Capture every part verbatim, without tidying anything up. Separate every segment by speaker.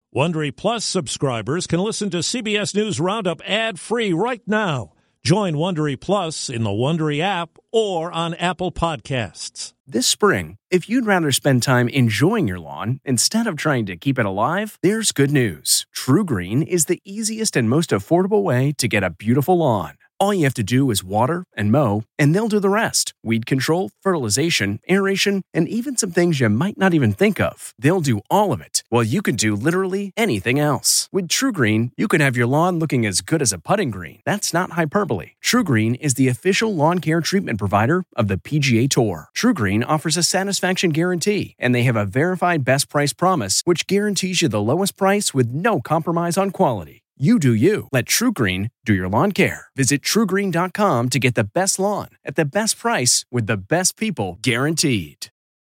Speaker 1: Wondery Plus subscribers can listen to C B S News Roundup ad-free right now. Join Wondery Plus in the Wondery app or on Apple Podcasts.
Speaker 2: This spring, if you'd rather spend time enjoying your lawn instead of trying to keep it alive, there's good news. True Green is the easiest and most affordable way to get a beautiful lawn. All you have to do is water and mow, and they'll do the rest. Weed control, fertilization, aeration, and even some things you might not even think of. They'll do all of it, while you can do literally anything else. With True Green, you can have your lawn looking as good as a putting green. That's not hyperbole. True Green is the official lawn care treatment provider of the P G A Tour. True Green offers a satisfaction guarantee, and they have a verified best price promise, which guarantees you the lowest price with no compromise on quality. You do you. Let True Green do your lawn care. Visit true green dot com to get the best lawn at the best price with the best people guaranteed.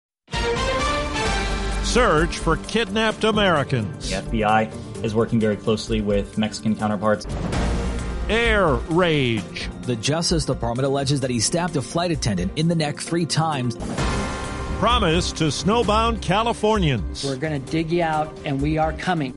Speaker 1: Search for kidnapped Americans.
Speaker 3: The F B I is working very closely with Mexican counterparts.
Speaker 1: Air rage.
Speaker 4: The Justice Department alleges that he stabbed a flight attendant in the neck three times.
Speaker 1: Promise to snowbound Californians.
Speaker 5: We're going to dig you out, and we are coming.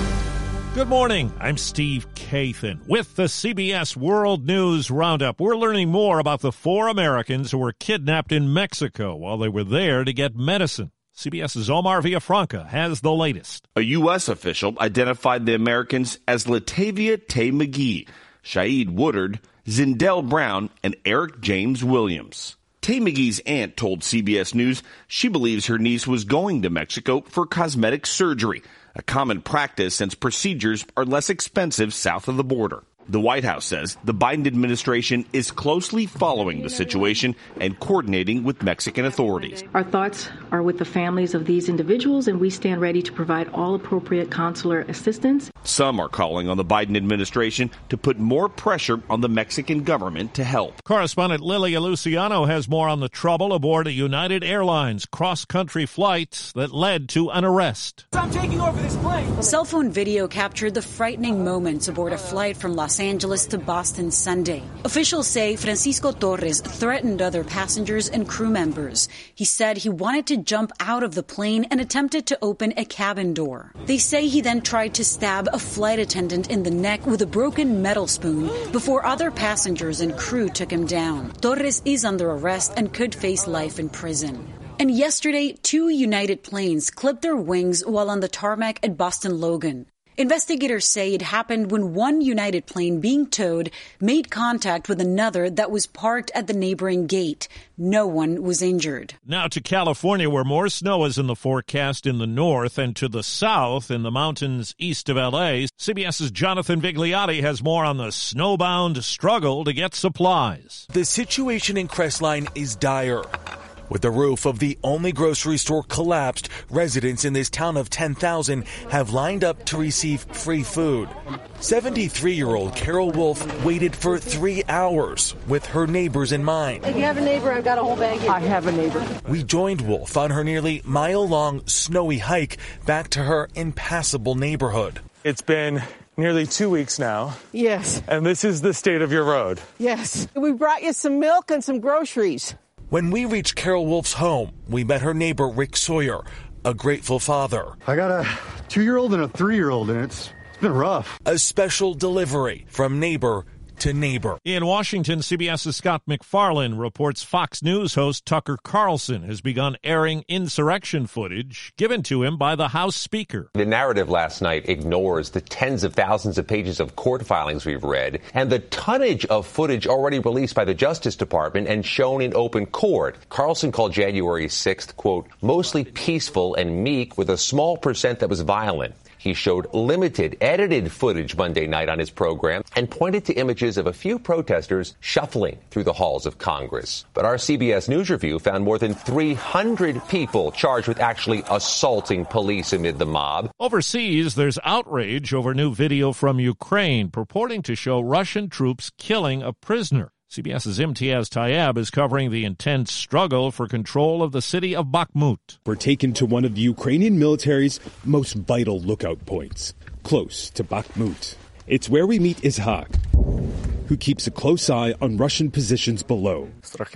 Speaker 1: Good morning. I'm Steve Kathan with the C B S World News Roundup. We're learning more about the four Americans who were kidnapped in Mexico while they were there to get medicine. CBS's Omar Villafranca has the latest.
Speaker 6: A U S official identified the Americans as Latavia Tay McGee, Shaeed Woodard, Zindell Brown, and Eric James Williams. Tay McGee's aunt told C B S News she believes her niece was going to Mexico for cosmetic surgery, a common practice since procedures are less expensive south of the border. The White House says the Biden administration is closely following the situation and coordinating with Mexican authorities.
Speaker 7: Our thoughts are with the families of these individuals, and we stand ready to provide all appropriate consular assistance.
Speaker 6: Some are calling on the Biden administration to put more pressure on the Mexican government to help.
Speaker 1: Correspondent Lilia Luciano has more on the trouble aboard a United Airlines cross-country flight that led to an arrest.
Speaker 8: I'm taking over this plane.
Speaker 9: Cell phone video captured the frightening moments aboard a flight from Los Angeles to Boston Sunday. Officials say Francisco Torres threatened other passengers and crew members. He said he wanted to jump out of the plane and attempted to open a cabin door. They say he then tried to stab a flight attendant in the neck with a broken metal spoon before other passengers and crew took him down. Torres is under arrest and could face life in prison. And yesterday, two United planes clipped their wings while on the tarmac at Boston Logan. Investigators say it happened when one United plane being towed made contact with another that was parked at the neighboring gate. No one was injured.
Speaker 1: Now to California, where more snow is in the forecast in the north, and to the south in the mountains east of L A. CBS's Jonathan Vigliotti has more on the snowbound struggle to get supplies.
Speaker 10: The situation in Crestline is dire. With the roof of the only grocery store collapsed, residents in this town of ten thousand have lined up to receive free food. seventy-three-year-old Carol Wolf waited for three hours with her neighbors in mind.
Speaker 11: If you have a neighbor, I've got a whole bag here. I have a neighbor.
Speaker 10: We joined Wolf on her nearly mile-long snowy hike back to her impassable neighborhood.
Speaker 12: It's been nearly two weeks now.
Speaker 11: Yes.
Speaker 12: And this is the state of your road.
Speaker 11: Yes. We brought you some milk and some groceries.
Speaker 10: When we reached Carol Wolf's home, we met her neighbor, Rick Sawyer, a grateful father.
Speaker 13: I got a two-year-old and a three-year-old, and it's, it's been rough.
Speaker 10: A special delivery from neighbor to neighbor.
Speaker 1: In Washington, CBS's Scott MacFarlane reports Fox News host Tucker Carlson has begun airing insurrection footage given to him by the House Speaker.
Speaker 14: The narrative last night ignores the tens of thousands of pages of court filings we've read and the tonnage of footage already released by the Justice Department and shown in open court. Carlson called January sixth, quote, mostly peaceful and meek with a small percent that was violent. He showed limited, edited footage Monday night on his program and pointed to images of a few protesters shuffling through the halls of Congress. But our C B S News review found more than three hundred people charged with actually assaulting police amid the mob.
Speaker 1: Overseas, there's outrage over new video from Ukraine purporting to show Russian troops killing a prisoner. CBS's Imtiaz Tayeb is covering the intense struggle for control of the city of Bakhmut.
Speaker 15: We're taken to one of the Ukrainian military's most vital lookout points, close to Bakhmut. It's where we meet Izhak, who keeps a close eye on Russian positions below.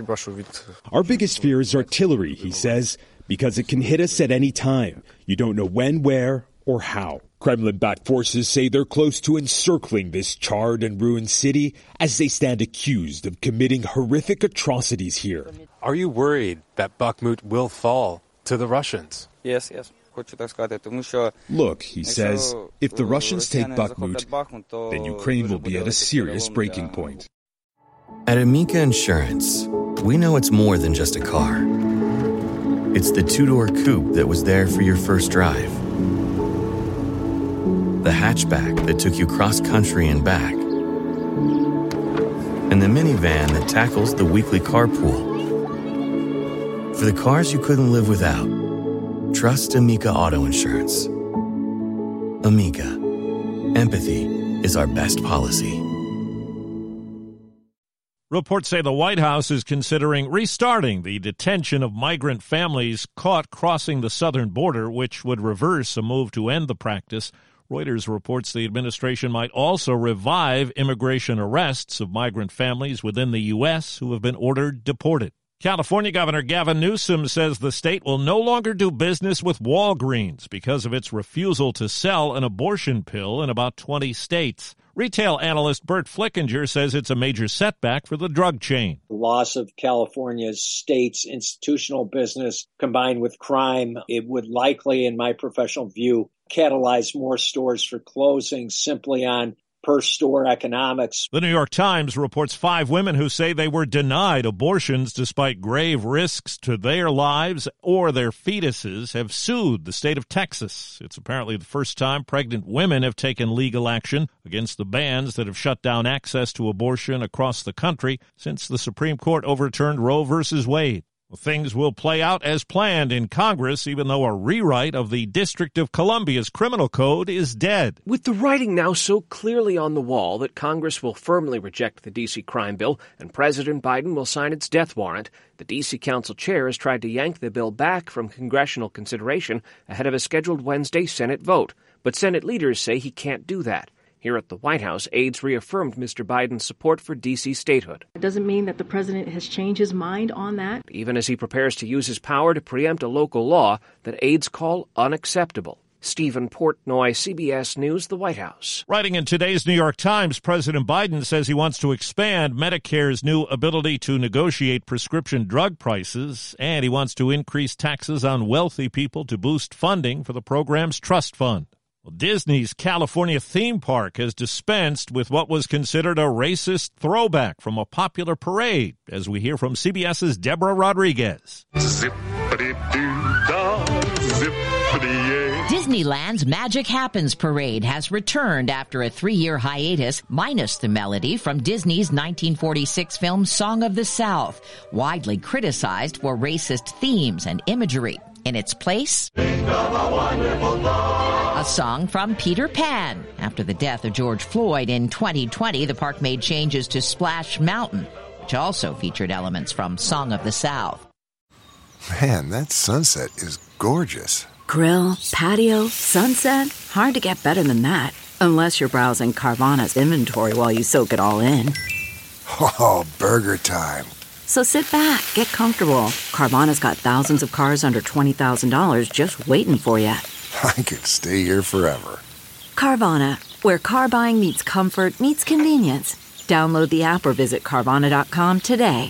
Speaker 15: Our biggest fear is artillery, he says, because it can hit us at any time. You don't know when, where, or how. Kremlin-backed forces say they're close to encircling this charred and ruined city as they stand accused of committing horrific atrocities here.
Speaker 12: Are you worried that Bakhmut will fall to the Russians?
Speaker 8: Yes, yes.
Speaker 15: Look, he says, if the Russians take Bakhmut, then Ukraine will be at a serious breaking point.
Speaker 16: At Amica Insurance, we know it's more than just a car. It's the two-door coupe that was there for your first drive. The hatchback that took you cross-country and back. And the minivan that tackles the weekly carpool. For the cars you couldn't live without, trust Amica Auto Insurance. Amica. Empathy is our best policy.
Speaker 1: Reports say the White House is considering restarting the detention of migrant families caught crossing the southern border, which would reverse a move to end the practice. Reuters reports the administration might also revive immigration arrests of migrant families within the U S who have been ordered deported. California Governor Gavin Newsom says the state will no longer do business with Walgreens because of its refusal to sell an abortion pill in about twenty states. Retail analyst Bert Flickinger says it's a major setback for the drug chain.
Speaker 17: The loss of California's state's institutional business combined with crime, it would likely, in my professional view, catalyze more stores for closing simply on per-store economics.
Speaker 1: The New York Times reports five women who say they were denied abortions despite grave risks to their lives or their fetuses have sued the state of Texas. It's apparently the first time pregnant women have taken legal action against the bans that have shut down access to abortion across the country since the Supreme Court overturned Roe versus Wade. Well, things will play out as planned in Congress, even though a rewrite of the District of Columbia's criminal code is dead.
Speaker 18: With the writing now so clearly on the wall that Congress will firmly reject the D C crime bill and President Biden will sign its death warrant, the D C Council chair has tried to yank the bill back from congressional consideration ahead of a scheduled Wednesday Senate vote. But Senate leaders say he can't do that. Here at the White House, aides reaffirmed Mister Biden's support for D C statehood.
Speaker 7: It doesn't mean that the president has changed his mind on that.
Speaker 18: Even as he prepares to use his power to preempt a local law that aides call unacceptable. Stephen Portnoy, C B S News, the White House.
Speaker 1: Writing in today's New York Times, President Biden says he wants to expand Medicare's new ability to negotiate prescription drug prices, and he wants to increase taxes on wealthy people to boost funding for the program's trust fund. Well, Disney's California theme park has dispensed with what was considered a racist throwback from a popular parade, as we hear from CBS's Deborah Rodriguez.
Speaker 19: Zippity-doo-dah, zippity-yay. Disneyland's Magic Happens parade has returned after a three-year hiatus, minus the melody from Disney's nineteen forty-six film Song of the South, widely criticized for racist themes and imagery. In its place, think of a wonderful thought. A song from Peter Pan. After the death of George Floyd in twenty twenty, the park made changes to Splash Mountain, which also featured elements from Song of the South.
Speaker 20: Man, that sunset is gorgeous.
Speaker 21: Grill, patio, sunset. Hard to get better than that. Unless you're browsing Carvana's inventory while you soak it all in.
Speaker 20: Oh, burger time.
Speaker 21: So sit back, get comfortable. Carvana's got thousands of cars under twenty thousand dollars just waiting for you.
Speaker 20: I could stay here forever.
Speaker 21: Carvana, where car buying meets comfort, meets convenience. Download the app or visit Carvana dot com today.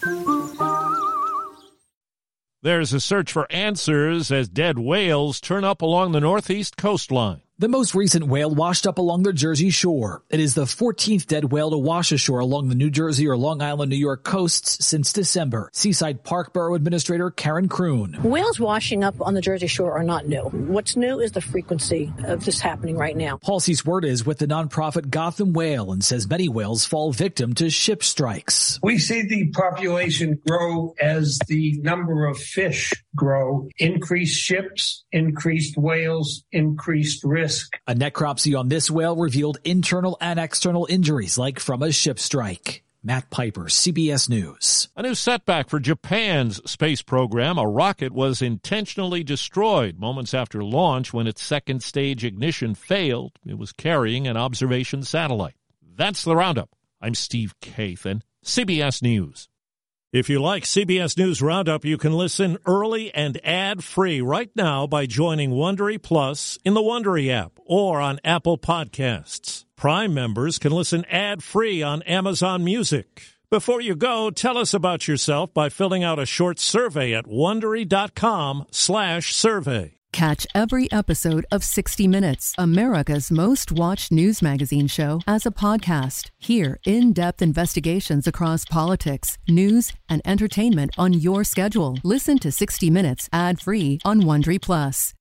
Speaker 1: There's a search for answers as dead whales turn up along the northeast coastline.
Speaker 4: The most recent whale washed up along the Jersey Shore. It is the fourteenth dead whale to wash ashore along the New Jersey or Long Island, New York coasts since December. Seaside Park Borough Administrator Karen Kroon.
Speaker 22: Whales washing up on the Jersey Shore are not new. What's new is the frequency of this happening right now.
Speaker 4: Halsey Swert is with the nonprofit Gotham Whale and says many whales fall victim to ship strikes.
Speaker 23: We see the population grow as the number of fish grow. Increased ships, increased whales, increased risk.
Speaker 4: A necropsy on this whale revealed internal and external injuries like from a ship strike. Matt Piper, C B S News.
Speaker 1: A new setback for Japan's space program. A rocket was intentionally destroyed moments after launch when its second stage ignition failed. It was carrying an observation satellite. That's the Roundup. I'm Steve Kathan, C B S News. If you like C B S News Roundup, you can listen early and ad-free right now by joining Wondery Plus in the Wondery app or on Apple Podcasts. Prime members can listen ad-free on Amazon Music. Before you go, tell us about yourself by filling out a short survey at Wondery.com slash survey.
Speaker 2: Catch every episode of sixty minutes, America's most watched news magazine show, as a podcast. Hear in-depth investigations across politics, news, and entertainment on your schedule. Listen to sixty minutes ad-free on Wondery Plus.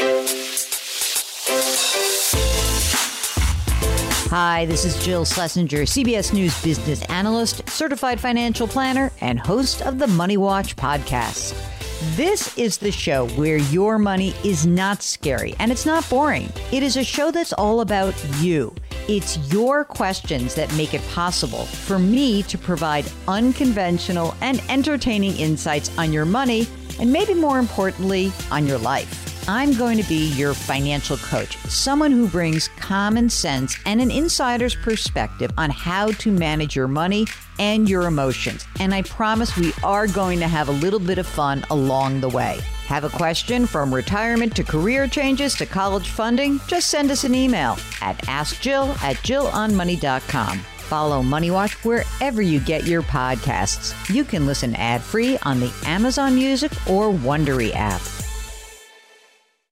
Speaker 3: Hi, this is Jill Schlesinger, C B S News business analyst, certified financial planner, and host of the Money Watch podcast. This is the show where your money is not scary and it's not boring. It is a show that's all about you. It's your questions that make it possible for me to provide unconventional and entertaining insights on your money, and maybe more importantly, on your life. I'm going to be your financial coach, someone who brings common sense and an insider's perspective on how to manage your money and your emotions. And I promise we are going to have a little bit of fun along the way. Have a question from retirement to career changes to college funding? Just send us an email at ask jill at jill on money dot com. Follow Money Watch wherever you get your podcasts. You can listen ad-free on the Amazon Music or Wondery app.